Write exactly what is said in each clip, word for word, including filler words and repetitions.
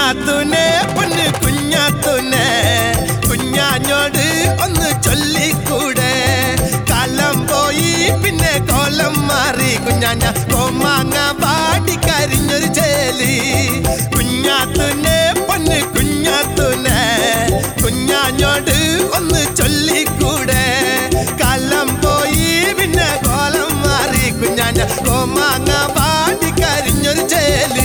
കുഞ്ഞാത്തൂനെ പൊന്ന് കുഞ്ഞാത്തൂനെ കുഞ്ഞാഞ്ഞോട് ഒന്ന് ചൊല്ലിക്കൂടെ കാലം പോയി പിന്നെ കോലം മാറി കുഞ്ഞാഞ്ഞ കോമാങ്ങ പാടി കരിഞ്ഞൊരു ചേലി കുഞ്ഞാത്തൂനെ പൊന്ന് കുഞ്ഞാത്തൂനെ കുഞ്ഞാഞ്ഞോട് ഒന്ന് ചൊല്ലിക്കൂടെ കാലം പോയി പിന്നെ കോലം മാറി കുഞ്ഞാഞ്ഞ കോമാങ്ങ പാടി കരിഞ്ഞൊരു ചേലി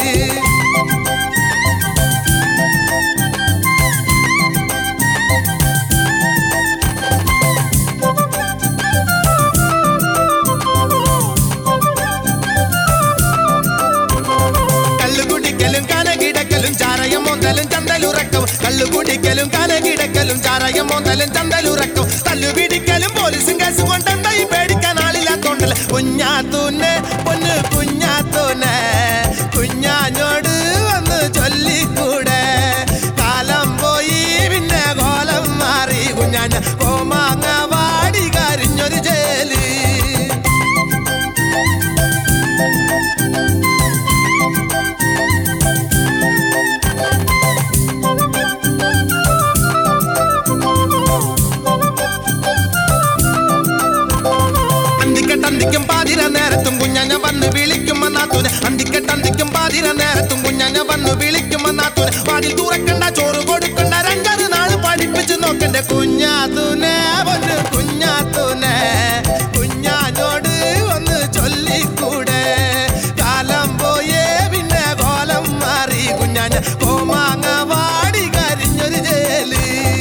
ചന്തലും ചന്തലുറക്കം കള്ളുകുടിക്കലും കലകിടക്കലും ചാരയം മോന്തലും ചന്തലുറക്കം തല്ലുപിടിക്കലും പോലീസും കേസും കൊണ്ടെന്തായി പേടിക്കാൻ ആളില്ലാത്തോണ്ടല്ലേ കുഞ്ഞാത്തൂനെ പൊന്ന് കുഞ്ഞാത്തൂനെ കുഞ്ഞാഞ്ഞോട് വന്ന് ചൊല്ലിക്കൂടെ കാലം പോയി പിന്നെ കോലം മാറി കുഞ്ഞാഞ്ഞ കോമാങ്ങ വാടി കരിഞ്ഞൊരു ചേലി അന്തിക്കും പാതിര നേരത്തും കുഞ്ഞാഞ്ഞ വന്ന് വിളിക്കുമെന്നാത്തൂനെ അന്തിക്കെട്ടന്തിക്കും പാതിര നേരത്തും കുഞ്ഞാഞ്ഞ വന്ന് വിളിക്കുമെന്നാത്തൂനെ വാതിൽ തുറക്കണ്ട ചോറ് കൊടുക്കണ്ട രണ്ടത് നാള് പഠിപ്പിച്ച് നോക്കണ്ട കുഞ്ഞാത്തൂനെ വന്ന് കുഞ്ഞാത്തൂനെ കുഞ്ഞാഞ്ഞോട് ഒന്ന് ചൊല്ലിക്കൂടെ കാലം പോയേ പിന്നെ കോലം മാറി കുഞ്ഞാഞ്ഞ കോമാങ്ങ വാടി കരിഞ്ഞൊരു ചേലി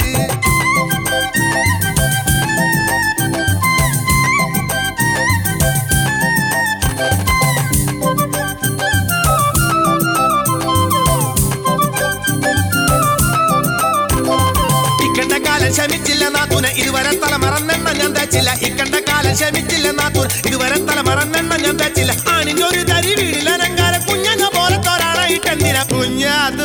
ക്ഷമിച്ചില്ല നാത്തൂനെ ഇതുവരെ തല മറന്നെണ്ണ ഞാൻ തച്ചില്ല ഇക്കണ്ട കാലം ക്ഷമിച്ചില്ല നാത്തൂൻ ഇതുവരെ തല മറന്നെണ്ണ ഞാൻ തച്ചില്ല ആണിഞ്ഞൊരു തരി വീടില്ല രംഗാര കുഞ്ഞങ്ങ പോലത്തോരാണായിട്ടെന്തിനാ കുഞ്ഞാത്